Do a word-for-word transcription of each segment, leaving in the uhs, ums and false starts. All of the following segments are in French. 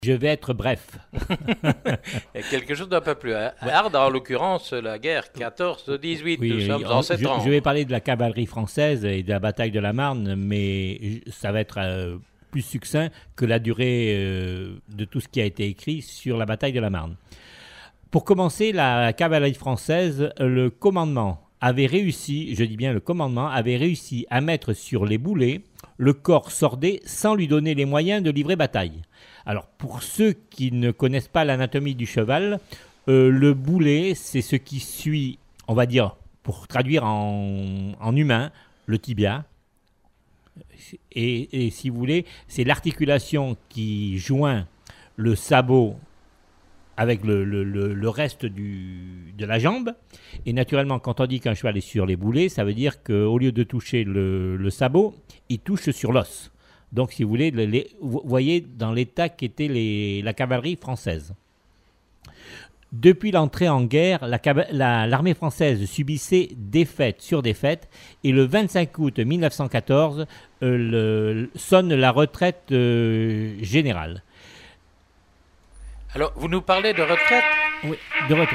Je vais être bref. Et quelque chose d'un peu plus hard, en l'occurrence la guerre quatorze dix-huit, Oui, nous oui, sommes on- en sept je, ans. je vais parler de la cavalerie française et de la bataille de la Marne, mais je- ça va être euh, plus succinct que la durée euh, de tout ce qui a été écrit sur la bataille de la Marne. Pour commencer, la cavalerie française, le commandement avait réussi, je dis bien le commandement, avait réussi à mettre sur les boulets le corps sordé sans lui donner les moyens de livrer bataille. Alors, pour ceux qui ne connaissent pas l'anatomie du cheval, euh, le boulet, c'est ce qui suit, on va dire, pour traduire en, en humain, le tibia. Et, et si vous voulez, c'est l'articulation qui joint le sabot avec le, le- le- le reste du- de la jambe. Et naturellement, quand on dit qu'un cheval est sur les boulets, ça veut dire qu'au lieu de toucher le, le sabot, il touche sur l'os. Donc, si vous voulez, le- les- vous voyez dans l'état qu'était les- la cavalerie française. Depuis l'entrée en guerre, la cava- la- l'armée française subissait défaite sur défaite et le vingt-cinq août mille neuf cent quatorze euh, le- sonne la retraite euh, générale. Alors, vous nous parlez de retraite? Oui, de retour.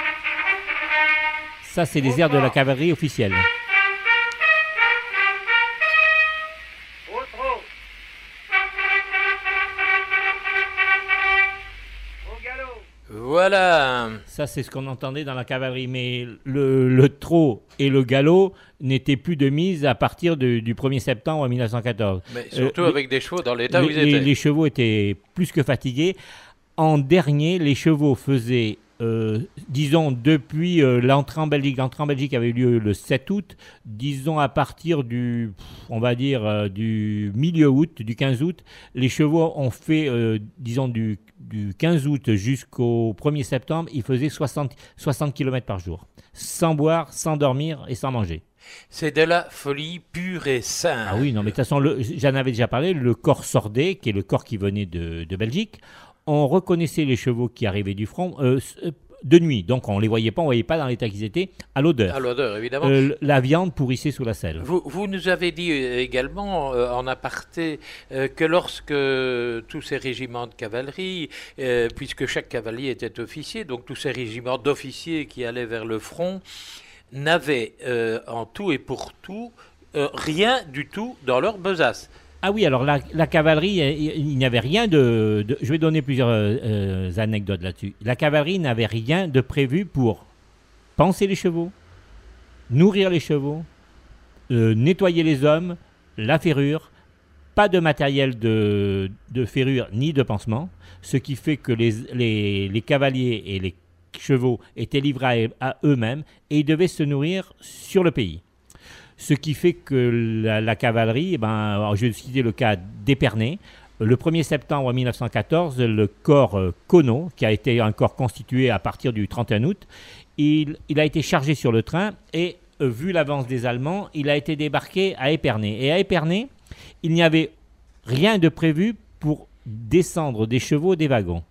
Ça, c'est les airs de la cavalerie officielle. Voilà. Ça, c'est ce qu'on entendait dans la cavalerie. Mais le, le trot et le galop n'étaient plus de mise à partir de- du premier septembre mille neuf cent quatorze. Mais surtout Euh, avec des chevaux dans l'état où les, ils les- étaient. les chevaux étaient plus que fatigués. En dernier, les chevaux faisaient, euh, disons, depuis euh, l'entrée en Belgique. L'entrée en Belgique avait eu lieu le sept août. Disons, à partir du, pff, on va dire, euh, du milieu août, du quinze août, les chevaux ont fait, euh, disons, du, du quinze août jusqu'au premier septembre, ils faisaient soixante, soixante kilomètres par jour. Sans boire, sans dormir et sans manger. C'est de la folie pure et simple. Ah oui, non, mais de toute façon, le- j'en avais déjà parlé, le corps sordé, qui est le corps qui venait de, de Belgique, on reconnaissait les chevaux qui arrivaient du front euh, s- euh, de nuit. Donc, on ne les voyait pas, on ne voyait pas dans l'état qu'ils étaient, à l'odeur. À l'odeur, évidemment. Euh, la viande pourrissait sous la selle. Vous, vous nous avez dit euh, également euh, en aparté euh, que lorsque tous ces régiments de cavalerie, euh, puisque chaque cavalier était officier, donc tous ces régiments d'officiers qui allaient vers le front, n'avaient euh, en tout et pour tout euh, rien du tout dans leur besace. Ah oui, alors la, la cavalerie, euh, il il n'y avait rien de, de- Je vais donner plusieurs euh, euh, anecdotes là-dessus. La cavalerie n'avait rien de prévu pour panser les chevaux, nourrir les chevaux, euh, nettoyer les hommes, la ferrure, pas de matériel de, de ferrure ni de pansement, ce qui fait que les, les, les cavaliers et les chevaux étaient livrés à, à eux-mêmes et ils devaient se nourrir sur le pays. Ce qui fait que la, la cavalerie, eh ben, alors, je vais citer le cas d'Épernay. Le premier septembre mille neuf cent quatorze, le corps euh, Conneau, qui a été un corps constitué à partir du trente et un août, il, il a été chargé sur le train et, euh, vu l'avance des Allemands, il a été débarqué à Épernay. Et à Épernay, il n'y avait rien de prévu pour descendre des chevaux des wagons.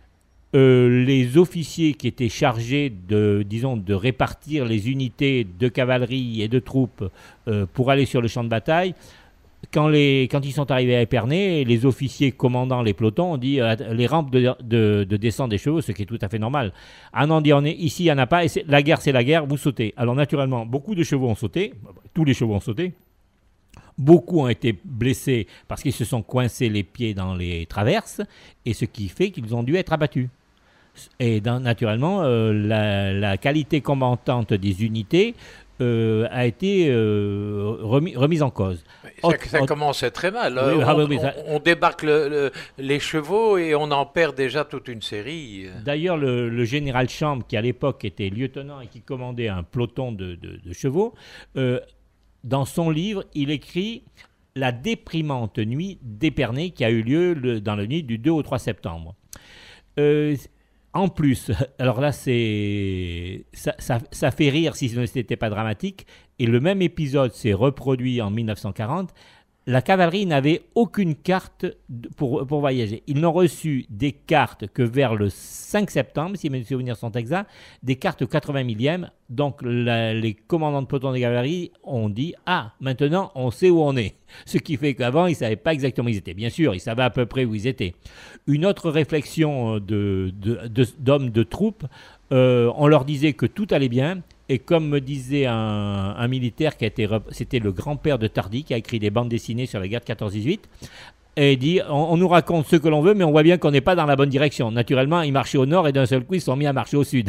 Euh, les officiers qui étaient chargés de, disons, de répartir les unités de cavalerie et de troupes euh, pour aller sur le champ de bataille, quand, les, quand ils sont arrivés à Épernay, les officiers commandant les pelotons ont dit euh, les rampes de, de, de descente des chevaux, ce qui est tout à fait normal. Ah non, dit on est, ici il n'y en a pas, et c'est- la guerre c'est la guerre, vous sautez. Alors naturellement, beaucoup de chevaux ont sauté, tous les chevaux ont sauté. Beaucoup ont été blessés parce qu'ils se sont coincés les pieds dans les traverses, et ce qui fait qu'ils ont dû être abattus. Et dans- naturellement, euh, la, la qualité combattante des unités euh, a été euh, remis- remise en cause. Ça, Autre- ça autre- commençait très mal. Oui, on, ah oui, oui, on- ça- on débarque le- le- les chevaux et on en perd déjà toute une série. D'ailleurs, le, le général Chambre, qui à l'époque était lieutenant et qui commandait un peloton de, de- de chevaux, euh, dans son livre, il écrit La déprimante nuit d'Épernay qui a eu lieu le- dans la nuit du deux au trois septembre. Euh, en plus, alors là, c'est ça, ça- ça fait rire si ce n'était pas dramatique, et le même épisode s'est reproduit en mille neuf cent quarante. la cavalerie n'avait aucune carte pour, pour voyager. Ils n'ont reçu des cartes que vers le cinq septembre, si mes souvenirs sont exacts, des cartes quatre-vingts millième. Donc la, les commandants de peloton de cavalerie ont dit « Ah, maintenant on sait où on est ». Ce qui fait qu'avant, ils ne savaient pas exactement où ils étaient. Bien sûr, ils savaient à peu près où ils étaient. Une autre réflexion de, de, de, d'hommes de troupes, euh, on leur disait que tout allait bien. Et comme me disait un, un militaire qui a été, c'était le grand-père de Tardy, qui a écrit des bandes dessinées sur la guerre de quatorze dix-huit, et il dit on, on nous raconte ce que l'on veut, mais on voit bien qu'on n'est pas dans la bonne direction. Naturellement, ils marchaient au nord et d'un seul coup, ils se sont mis à marcher au sud.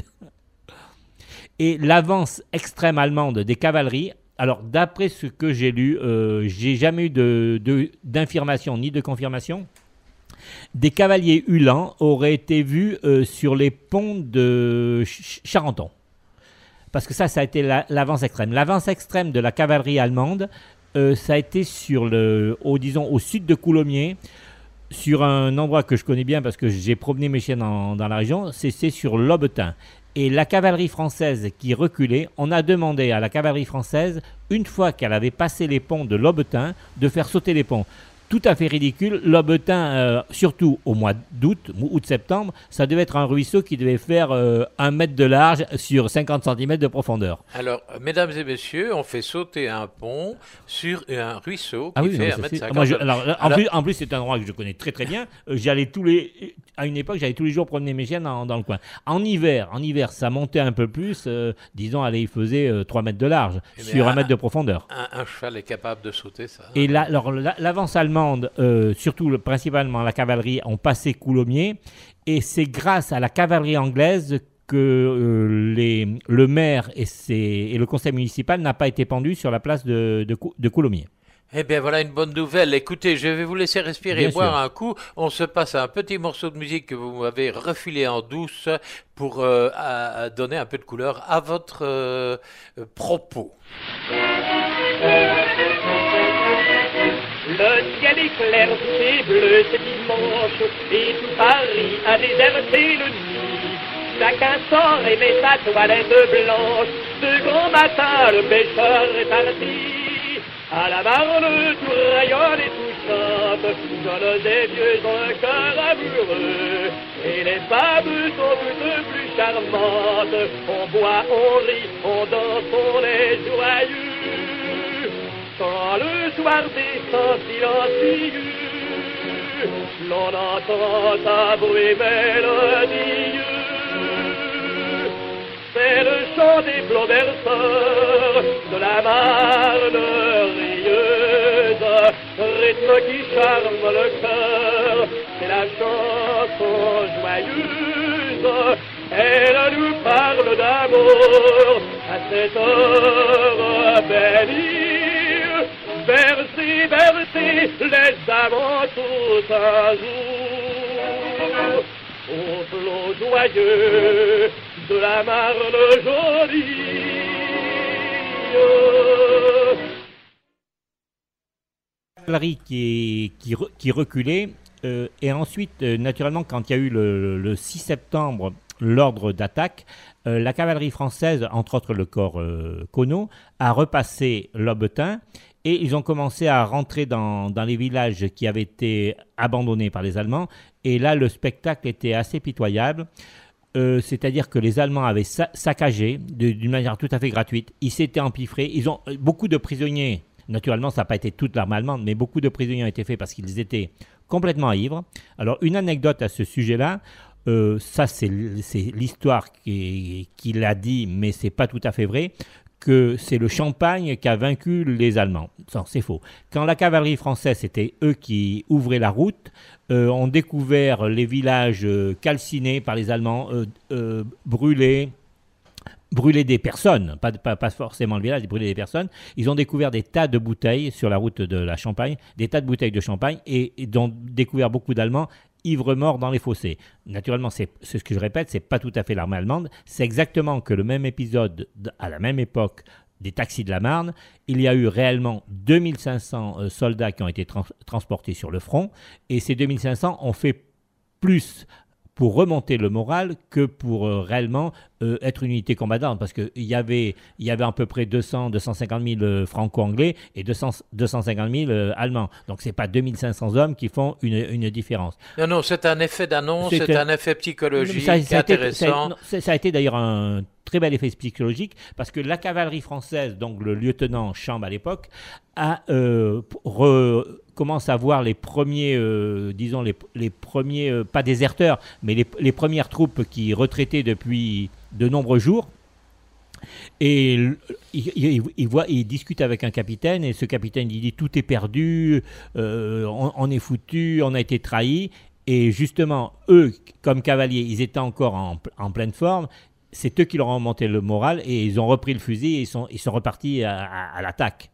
Et l'avance extrême allemande des cavaleries, alors d'après ce que j'ai lu, euh, j'ai jamais eu de, de, d'information ni de confirmation. Des cavaliers uhlans auraient été vus euh, sur les ponts de Ch- Charenton. Parce que ça, ça a été la, l'avance extrême. L'avance extrême de la cavalerie allemande, euh, ça a été sur le, au, disons, au sud de Coulommiers, sur un endroit que je connais bien parce que j'ai promené mes chiens dans, dans la région, c'est, c'est sur l'Aubetin. Et la cavalerie française qui reculait, on a demandé à la cavalerie française, une fois qu'elle avait passé les ponts de l'Aubetin, de faire sauter les ponts. Tout à fait ridicule. L'Aubetin, euh, surtout au mois d'août, août-septembre, ça devait être un ruisseau qui devait faire euh, un mètre de large sur cinquante centimètres de profondeur. Alors, mesdames et messieurs, on fait sauter un pont sur un ruisseau qui ah oui, fait non, un mètre cinquante. Moi, je, alors, alors, en, plus, en plus, c'est un endroit que je connais très très bien. Euh, j'allais tous les, à une époque, j'allais tous les jours promener mes chiens dans, dans le coin. En hiver, en hiver, ça montait un peu plus. Euh, disons, allez, il faisait euh, trois mètres de large mais sur un, un mètre de profondeur. Un, un cheval est capable de sauter ça. Et là, alors, la, l'avance allemande, Euh, surtout le, principalement la cavalerie, ont passé Coulommiers. Et c'est grâce à la cavalerie anglaise que euh, les, le maire et, ses, et le conseil municipal n'a pas été pendu sur la place de, de, de Coulommiers. Eh bien, voilà une bonne nouvelle. Écoutez, je vais vous laisser respirer et boire un coup. On se passe à un petit morceau de musique que vous m'avez refilé en douce pour euh, à, à donner un peu de couleur à votre euh, propos. Le ciel est clair, c'est bleu, c'est dimanche, et tout Paris a déserté le nid. Chacun sort et met sa toilette blanche. De grand matin, le pêcheur est parti. À la marne, tout rayonne et tout chante. Jeunes et vieux ont un cœur amoureux. Et les femmes sont toutes plus charmantes. On boit, on rit, on danse, on est joyeux. Quand le soir descend silencieux, l'on entend un bruit mélodieux. C'est le chant des flots berceurs de la Marne rieuse, rythme qui charme le cœur, c'est la chanson joyeuse. Elle nous parle d'amour à cette heure bénie. Bercez, bercez les amants tous un jour, au flot joyeux de la Marne jolie. La cavalerie qui, qui, qui reculait, euh, et ensuite, euh, naturellement, quand il y a eu le, le six septembre l'ordre d'attaque, euh, la cavalerie française, entre autres le corps euh, Conneau, a repassé l'Aubetin. Et ils ont commencé à rentrer dans, dans les villages qui avaient été abandonnés par les Allemands. Et là, le spectacle était assez pitoyable. Euh, c'est-à-dire que les Allemands avaient sa- saccagé de, d'une manière tout à fait gratuite. Ils s'étaient empiffrés. Ils ont beaucoup de prisonniers. Naturellement, ça n'a pas été toute l'armée allemande, mais beaucoup de prisonniers ont été faits parce qu'ils étaient complètement ivres. Alors, une anecdote à ce sujet-là. Euh, ça, c'est, c'est l'histoire qui, qui l'a dit, mais c'est pas tout à fait vrai. Que c'est le champagne qui a vaincu les Allemands. Non, c'est faux. Quand la cavalerie française, c'était eux qui ouvraient la route, euh, ont découvert les villages euh, calcinés par les Allemands, euh, euh, brûlés, brûler des personnes, pas, pas, pas forcément le village, brûler des personnes. Ils ont découvert des tas de bouteilles sur la route de la Champagne, des tas de bouteilles de champagne, et, et ont découvert beaucoup d'Allemands ivres morts dans les fossés. Naturellement, c'est, c'est ce que je répète, c'est pas tout à fait l'armée allemande. C'est exactement que le même épisode, à la même époque, des taxis de la Marne, il y a eu réellement deux mille cinq cents euh, soldats qui ont été trans- transportés sur le front, et ces deux mille cinq cents ont fait plus pour remonter le moral que pour euh, réellement euh, être une unité combattante. Parce qu'il y avait, il y avait à peu près deux cents à deux cent cinquante mille euh, franco-anglais et deux cents à deux cent cinquante mille euh, allemands. Donc, ce n'est pas deux mille cinq cents hommes qui font une, une différence. Non, non, c'est un effet d'annonce, c'est, c'est un, un effet psychologique ça, ça intéressant. A été, ça, a, non, ça, ça a été d'ailleurs un très bel effet psychologique parce que la cavalerie française, donc le lieutenant Chambe à l'époque, a euh, re, commence à voir les premiers, euh, disons, les, les premiers, euh, pas déserteurs, mais les, les premières troupes qui retraitaient depuis de nombreux jours. Et il, il, il, voit, il discute avec un capitaine, et ce capitaine il dit tout est perdu, euh, on, on est foutu, on a été trahi. Et justement, eux, comme cavaliers, ils étaient encore en, en pleine forme. C'est eux qui leur ont monté le moral et ils ont repris le fusil et ils sont, ils sont repartis à, à, à l'attaque.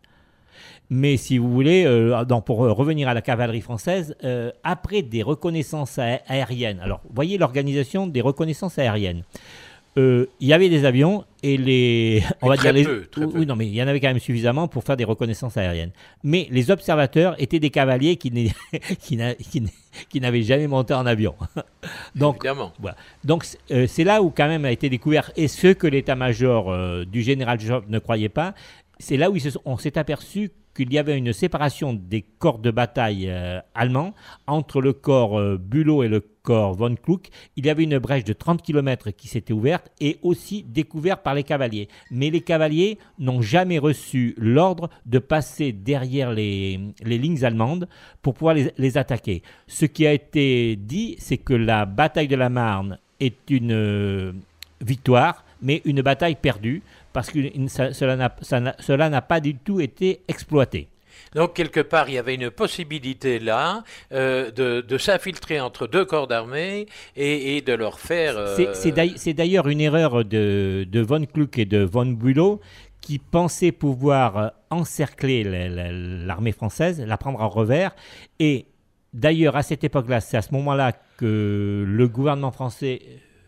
Mais si vous voulez, euh, donc pour revenir à la cavalerie française, euh, après des reconnaissances a- aériennes, alors voyez l'organisation des reconnaissances aériennes. Euh, il y avait des avions et les, on Mais va très dire peu, les, très oui, peu. non mais il y en avait quand même suffisamment pour faire des reconnaissances aériennes. Mais les observateurs étaient des cavaliers qui, n'est- qui, n'a- qui, n'a- qui n'avaient jamais monté en avion. Donc Évidemment. voilà. Donc euh, c'est là où quand même a été découvert, et ce que l'état-major euh, du général Job ne croyait pas, c'est là où ils se sont- on s'est aperçu qu'il y avait une séparation des corps de bataille euh, allemands entre le corps euh, Bülow et le corps von Kluck. Il y avait une brèche de trente kilomètres qui s'était ouverte et aussi découverte par les cavaliers. Mais les cavaliers n'ont jamais reçu l'ordre de passer derrière les, les lignes allemandes pour pouvoir les, les attaquer. Ce qui a été dit, c'est que la bataille de la Marne est une euh, victoire, mais une bataille perdue, parce que une- ça- cela n'a ça n'a- cela n'a pas du tout été exploité. Donc, quelque part, il y avait une possibilité là euh, de, de s'infiltrer entre deux corps d'armée et, et de leur faire... euh, C'est- C'est d'ail- c'est d'ailleurs une erreur de, de von Kluck et de von Bülow qui pensaient pouvoir euh, encercler la- la- l'armée française, la prendre en revers. Et d'ailleurs, à cette époque-là, c'est à ce moment-là que le gouvernement français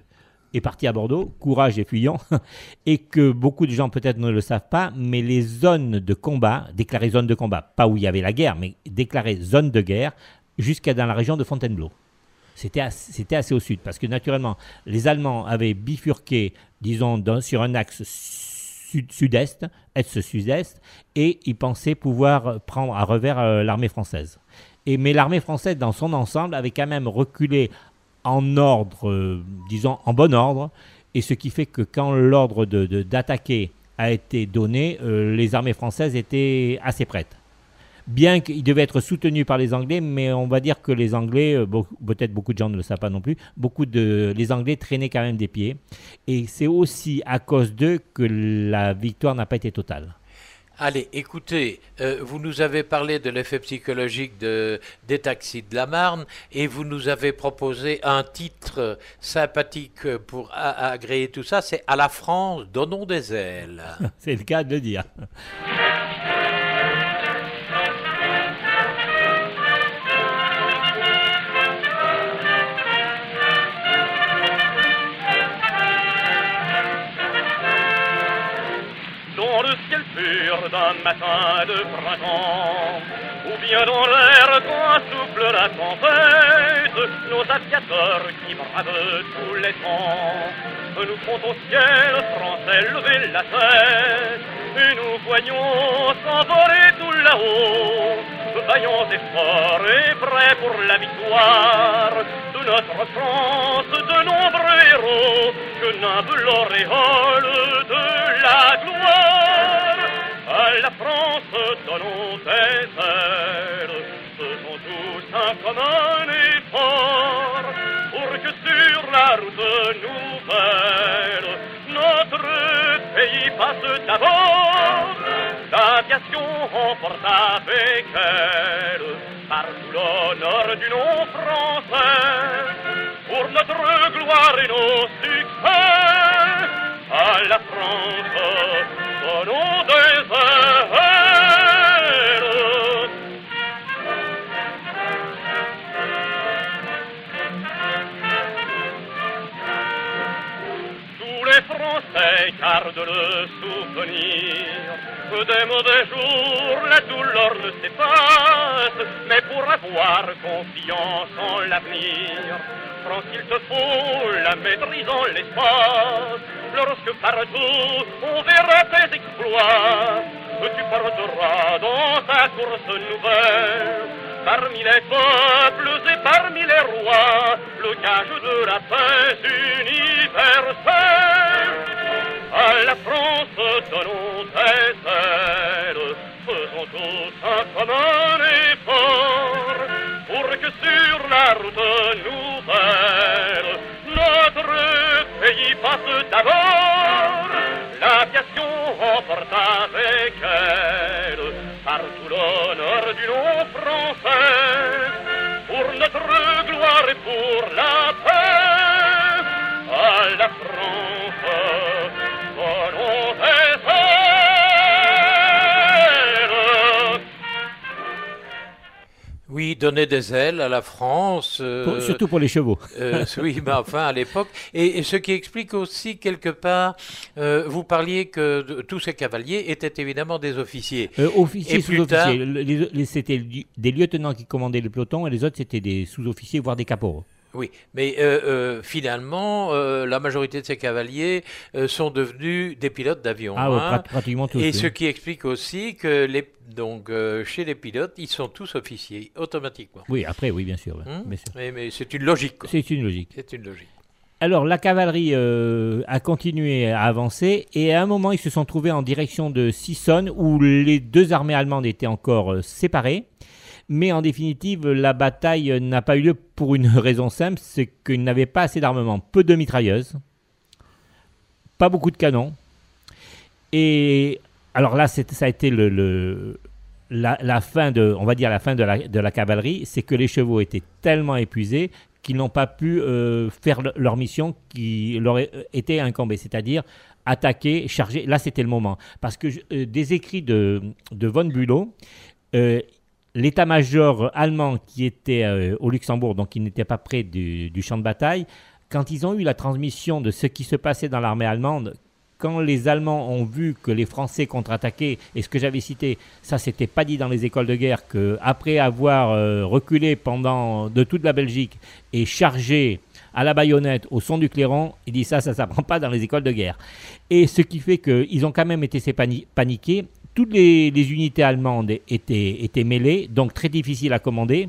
est parti à Bordeaux, courage et fuyant, et que beaucoup de gens peut-être ne le savent pas, mais les zones de combat, déclarées zones de combat, pas où il y avait la guerre, mais déclarées zones de guerre, jusqu'à dans la région de Fontainebleau. C'était assez, c'était assez au sud, parce que naturellement, les Allemands avaient bifurqué, disons, dans- sur un axe sud- sud-est, est-sud-est, et ils pensaient pouvoir prendre à revers euh, l'armée française. Et, mais l'armée française, dans son ensemble, avait quand même reculé en ordre, euh, disons, en bon ordre, et ce qui fait que quand l'ordre de, de- d'attaquer a été donné, euh, les armées françaises étaient assez prêtes. Bien qu'ils devaient être soutenus par les Anglais, mais on va dire que les Anglais, euh, beaucoup- peut-être beaucoup de gens ne le savent pas non plus, beaucoup de, les Anglais traînaient quand même des pieds, et c'est aussi à cause d'eux que la victoire n'a pas été totale. Allez, écoutez, euh, vous nous avez parlé de l'effet psychologique de, des taxis de la Marne et vous nous avez proposé un titre sympathique pour a- agréer tout ça, c'est « À la France, donnons des ailes ». C'est le cas de le dire. Dans le ciel pur d'un matin de printemps, ou bien dans l'air quand souffle la tempête, nos aviateurs qui bravent tous les temps, nous font au ciel français lever la tête, et nous voyons s'envoler tout là-haut, vaillants et forts et prêts pour la victoire de notre France, de nombreux héros que nimble l'auréole de la gloire. À la France, donnons des ailes, faisons tous un commun effort, pour que sur la route nouvelle, notre pays passe d'abord. L'aviation emporte avec elle partout l'honneur du nom français, pour notre gloire et nos succès. À la France, donnons des ailes. Tous les Français gardent le souvenir des mauvais jours, la douleur ne s'efface, mais pour avoir confiance en l'avenir, France, il te faut la maîtrise en l'espace. Lorsque partout on verra tes exploits, tu porteras dans ta course nouvelle, parmi les peuples et parmi les rois, le gage de la paix universelle. À la France donnons tes ailes, faisons tous un commun effort, pour que sur la route nouvelle, notre pays passe d'abord. L'aviation emporte avec elle partout l'honneur du nom français, pour notre gloire et pour la paix. À la France, donnons des ailes. Oui, donner des ailes à la France. euh, Pour- surtout pour les chevaux. Euh, oui, mais enfin à l'époque. Et, et ce qui explique aussi quelque part, euh, vous parliez que de- tous ces cavaliers étaient évidemment des officiers. Euh, officiers, Et plus sous-officiers. Le- les- les- C'était li- des lieutenants qui commandaient le peloton et les autres c'était des sous-officiers, voire des caporaux. Oui, mais euh, euh, finalement, euh, la majorité de ces cavaliers euh, sont devenus des pilotes d'avion. Ah ouais, hein. prat- pratiquement tous. Et oui. ce qui explique aussi que les, donc, euh, chez les pilotes, ils sont tous officiers, automatiquement. Oui, après, oui, bien sûr. ouais. Hein Bien sûr. mais mais c'est une logique. quoi. C'est une logique. C'est une logique. Alors, la cavalerie euh, a continué à avancer et à un moment, ils se sont trouvés en direction de Sissonne où les deux armées allemandes étaient encore euh, séparées. Mais en définitive, la bataille euh, n'a pas eu lieu pour une raison simple, c'est qu'ils n'avaient pas assez d'armement. Peu de mitrailleuses, pas beaucoup de canons. Et alors là, c'est- ça a été le, le- la, la fin de, on va dire la fin de la, de la cavalerie, c'est que les chevaux étaient tellement épuisés qu'ils n'ont pas pu euh, faire le- leur mission qui leur é- était incombée, c'est-à-dire attaquer, charger. Là, c'était le moment. Parce que je- euh, des écrits de, de von Bülow, euh, l'état-major allemand qui était euh, au Luxembourg, donc qui n'était pas près du, du champ de bataille, quand ils ont eu la transmission de ce qui se passait dans l'armée allemande, quand les Allemands ont vu que les Français contre-attaquaient, et ce que j'avais cité, ça s'était pas dit dans les écoles de guerre, qu'après avoir euh, reculé pendant de toute la Belgique et chargé à la baïonnette au son du clairon, il dit ça, ça ne s'apprend pas dans les écoles de guerre. Et ce qui fait qu'ils ont quand même été pani- paniqués. Toutes les, les unités allemandes étaient, étaient mêlées, donc très difficile à commander.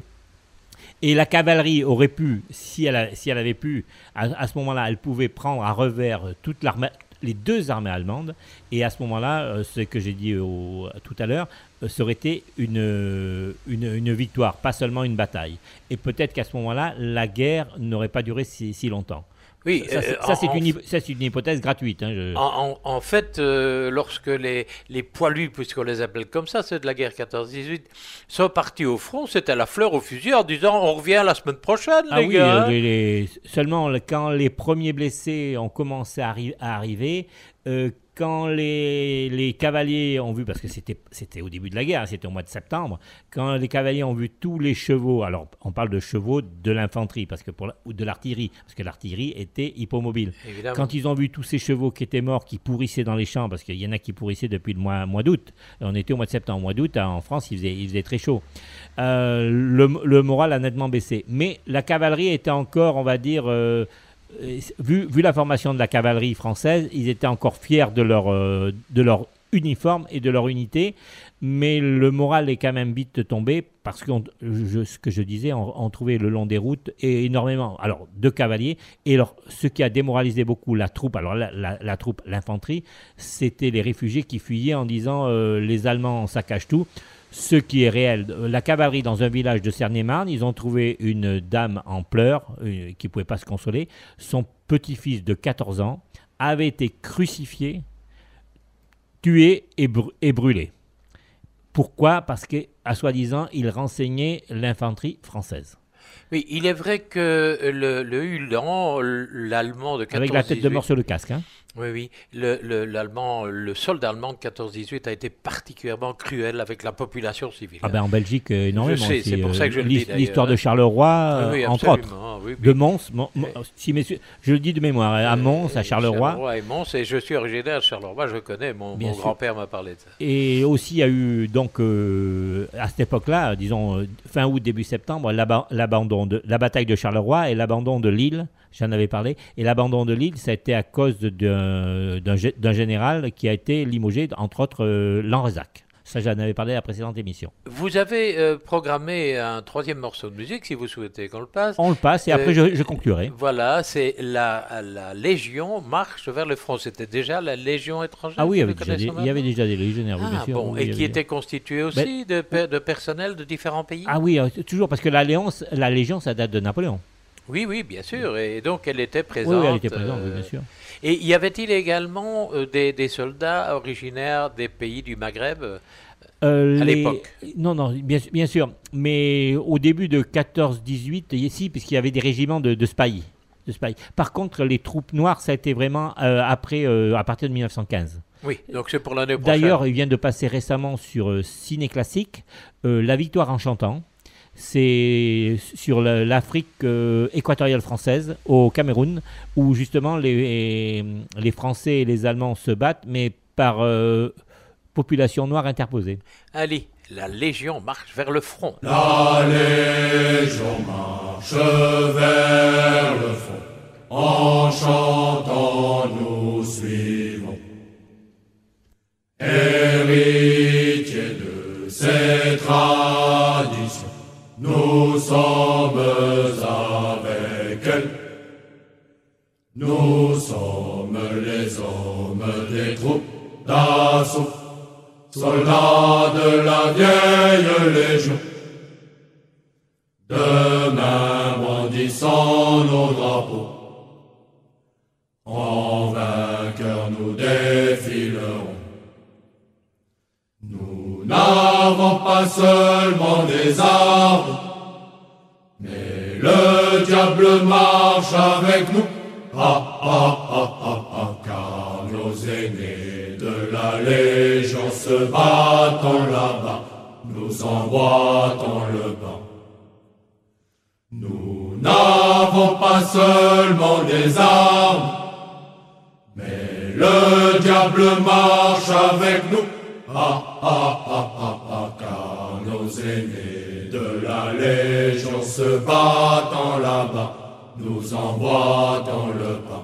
Et la cavalerie aurait pu, si elle, a- si elle avait pu, à, à ce moment-là, elle pouvait prendre à revers toute l'armée, les deux armées allemandes. Et à ce moment-là, euh, ce que j'ai dit au- tout à l'heure, euh, ça aurait été une, euh, une, une victoire, pas seulement une bataille. Et peut-être qu'à ce moment-là, la guerre n'aurait pas duré si, si longtemps. Oui, Ça, c'est- euh, ça, c'est en- une, hyp- ça, c'est une hypothèse gratuite. hein, je- En, en- en fait, euh, lorsque les, les poilus, puisqu'on les appelle comme ça, c'est de la guerre quatorze dix-huit, sont partis au front, c'était la fleur au fusil en disant on revient la semaine prochaine, Ah les oui, gars. euh, les- les- seulement le- quand les premiers blessés ont commencé à, arri- à arriver, euh, quand les, les cavaliers ont vu, parce que c'était, c'était au début de la guerre, c'était au mois de septembre, quand les cavaliers ont vu tous les chevaux, alors on parle de chevaux de l'infanterie, parce que pour la- ou de l'artillerie, parce que l'artillerie était hippomobile. Évidemment. Quand ils ont vu tous ces chevaux qui étaient morts, qui pourrissaient dans les champs, parce qu'il y en a qui pourrissaient depuis le mois, mois d'août, et on était au mois de septembre, au mois d'août, en France, il faisait, il faisait très chaud. Euh, le, le moral a nettement baissé. Mais la cavalerie était encore, on va dire, euh, euh, vu, vu la formation de la cavalerie française, ils étaient encore fiers de leur, euh, de leur uniforme et de leur unité, mais le moral est quand même vite tombé parce que ce que je disais, on, on trouvait le long des routes et énormément alors, de cavaliers. Et alors, ce qui a démoralisé beaucoup la troupe, alors la, la, la troupe, l'infanterie, c'était les réfugiés qui fuyaient en disant euh, les Allemands saccagent tout. Ce qui est réel, la cavalerie dans un village de Cernay-Marne, ils ont trouvé une dame en pleurs euh, qui ne pouvait pas se consoler. Son petit-fils de quatorze ans avait été crucifié, tué et, br- et brûlé. Pourquoi ? Parce qu'à soi-disant, il renseignait l'infanterie française. Oui, il est vrai que le, le Ulan, l'allemand de quatorze Avec la tête de dix-huit, mort sur le casque. Hein. Oui, oui. Le, le, l'allemand, le soldat allemand de quatorze dix-huit a été particulièrement cruel avec la population civile. Ah ben en Belgique, euh, énormément. Je sais, aussi, c'est pour euh, ça que je le dis, l'his- d'ailleurs, L'histoire de hein. Charleroi, Oui, oui, euh, entre autres. absolument, oui, oui. De Mons, Mon- Mon- Eh, si messieurs, je le dis de mémoire, à Mons, à Charleroi. Charleroi et Mons, et je suis originaire de Charleroi, je connais, mon, Bien mon sûr. grand-père m'a parlé de ça. Et aussi, il y a eu, donc, euh, à cette époque-là, disons, euh, fin août, début septembre, l'aba- l'abandon de, la bataille de Charleroi et l'abandon de Lille, j'en avais parlé. Et l'abandon de Lille, ça a été à cause de- d'un, d'un, gé- d'un général qui a été limogé, entre autres, euh, Lanrezac. Ça, j'en avais parlé à la précédente émission. Vous avez euh, programmé un troisième morceau de musique, si vous souhaitez qu'on le passe. On le passe et après, Euh, je, je conclurai. Voilà, c'est la, la Légion marche vers le front. C'était déjà la Légion étrangère. Ah oui, il y que avait nous déjà des, connaissons il y avait maintenant déjà des légionnaires, oui, bien Ah sûr. bon, oui, et il y qui avait des- était constitué aussi de, pe- de personnel de différents pays. Ah oui, euh, toujours, parce que l'Alliance, la Légion, ça date de Napoléon. Oui, oui, bien sûr. Et donc elle était Oui, présente. oui, elle était présente, oui, euh, bien sûr. Et y avait-il également euh, des, des soldats originaires des pays du Maghreb? Euh, À les- l'époque. Non, non, bien, bien sûr. Mais au début de quatorze dix-huit, ici, puisqu'il y avait des régiments de, de spahis. De spahis. Par contre, les troupes noires, ça a été vraiment euh, après, euh, à partir de mille neuf cent quinze. Oui, donc c'est pour l'année prochaine. D'ailleurs, il vient de passer récemment sur euh, Ciné Classique, euh, La Victoire en chantant. C'est sur la- l'Afrique euh, équatoriale française, au Cameroun, où justement les, les Français et les Allemands se battent, mais par euh, population noire interposée. Allez, la Légion marche vers le front. La Légion marche vers le front, en chantant nous suivons. Héritiers de ces traditions, nous sommes avec elle. Nous sommes les hommes des troupes d'assaut, soldats de la vieille Légion. Demain brandissant nos drapeaux, en vainqueur nous défilerons. Nous n'avons pas seulement des armes, mais le diable marche avec nous. Ah, ah, ah, ah, ah, car nos aînés de la Légion se battant là-bas, nous emboîtons le banc. Nous n'avons pas seulement des armes, mais le diable marche avec nous. Ah, ah, ah, ah, ah, car nos aînés de la Légion se battant là-bas, nous emboîtons le pas.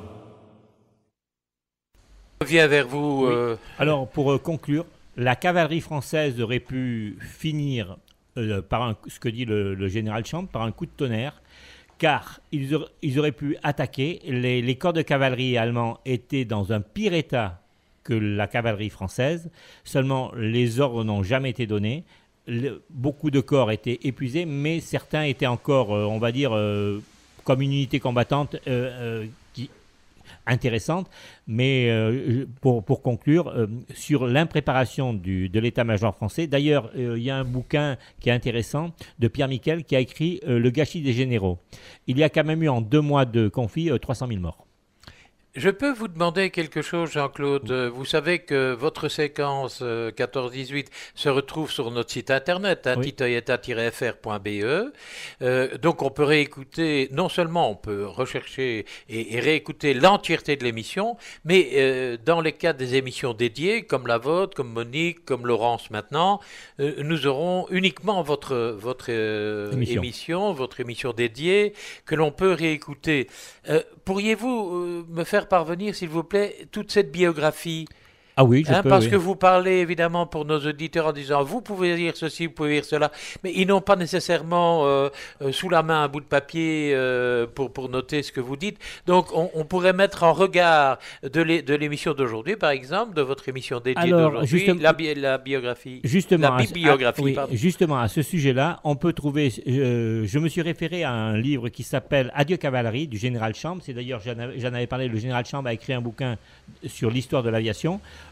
Je reviens vers vous. euh, Alors, pour euh, conclure, la cavalerie française aurait pu finir, euh, par un- ce que dit le, le général Champ, par un coup de tonnerre, car ils, aur- ils auraient pu attaquer. Les, les corps de cavalerie allemands étaient dans un pire état que la cavalerie française. Seulement, les ordres n'ont jamais été donnés. Le- beaucoup de corps étaient épuisés, mais certains étaient encore, euh, on va dire, euh, comme une unité combattante euh, euh, qui, intéressante. Mais euh, pour, pour conclure, euh, sur l'impréparation du, de l'état-major français, d'ailleurs, euh, il y a un bouquin qui est intéressant de Pierre Miquel qui a écrit euh, Le gâchis des généraux. Il y a quand même eu en deux mois de conflit euh, trois cent mille morts. Je peux vous demander quelque chose, Jean-Claude. Euh, Vous savez que votre séquence euh, quatorze dix-huit se retrouve sur notre site internet, hein, Oui. titoyeta tiret f r point b e. Euh, donc on peut réécouter, non seulement on peut rechercher et, et réécouter l'entièreté de l'émission, mais euh, dans les cas des émissions dédiées, comme la vôtre, comme Monique, comme Laurence maintenant, euh, nous aurons uniquement votre, votre euh, Émission. émission, votre émission dédiée, que l'on peut réécouter. Euh, pourriez-vous euh, me faire parvenir, s'il vous plaît, toute cette biographie? Ah oui, je Hein, peux. parce oui. que vous parlez évidemment pour nos auditeurs en disant vous pouvez dire ceci, vous pouvez dire cela, mais ils n'ont pas nécessairement euh, euh, sous la main un bout de papier euh, pour, pour noter ce que vous dites. Donc on, on pourrait mettre en regard de l'é- de l'émission d'aujourd'hui, par exemple, de votre émission dédiée Alors, d'aujourd'hui, justement- la, bi- la biographie. Justement, La à ce- bibliographie, à- oui, pardon. justement, à ce sujet-là, on peut trouver. euh, je me suis référé à un livre qui s'appelle Adieu cavalerie du général Champ. C'est d'ailleurs, j'en avais, j'en avais parlé, le général Champ a écrit un bouquin sur l'histoire de l'aviation.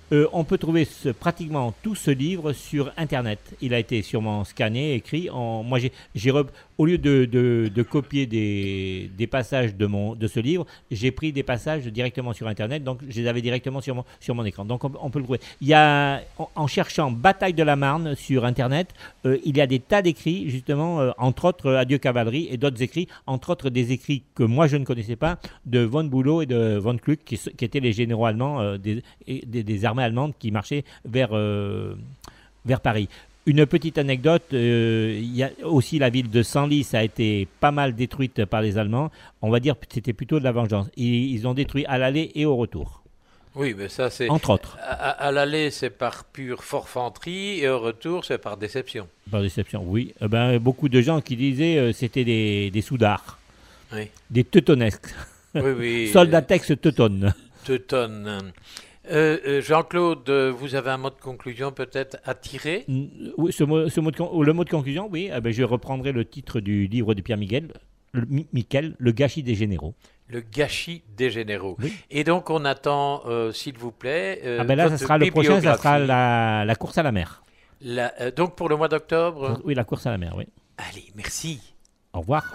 Euh, on peut trouver ce- pratiquement tout ce livre sur Internet. Il a été sûrement scanné, écrit. En, moi, j'ai, j'ai rep- au lieu de, de- de copier des, des passages de, mon, de ce livre, j'ai pris des passages directement sur Internet. Donc, je les avais directement sur mon, sur mon écran. Donc, on, on peut le trouver. Il y a, en, en cherchant Bataille de la Marne sur Internet, euh, il y a des tas d'écrits, justement, euh, entre autres euh, Adieu Cavalerie et d'autres écrits, entre autres des écrits que moi, je ne connaissais pas, de von Bülow et de von Kluck, qui, s- qui étaient les généraux allemands euh, des, et des, des armées allemandes qui marchaient vers, euh, vers Paris. Une petite anecdote, euh, il y a aussi la ville de Senlis a été pas mal détruite par les Allemands. On va dire que c'était plutôt de la vengeance. Ils, ils ont détruit à l'aller et au retour, Oui, mais ça, c'est. entre autres, À, à- à l'aller, c'est par pure forfanterie, et au retour, c'est par déception. par déception. Oui, Eh ben, beaucoup de gens qui disaient euh, c'était des, des soudards, Oui, des teutonesques, oui, oui. soldatex teutones. Teuton. Euh, euh, Jean-Claude, euh, vous avez un mot de conclusion peut-être à tirer? Mm, Oui, ce mot, ce mot de con- le mot de conclusion, oui, eh ben, je reprendrai le titre du livre de Pierre Miguel, le, Mi- Miquel, Le gâchis des généraux. Le gâchis des généraux. Oui. Et donc, on attend, euh, s'il vous plaît. euh, Ah ben là, ça votre sera le prochain, ça sera bibliographie. la, la course à la mer. La- euh, donc, pour le mois d'octobre. Oui, la course à la mer, oui. Allez, merci. Au revoir.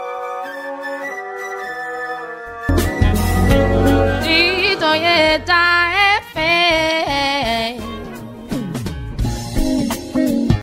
Di to ye ta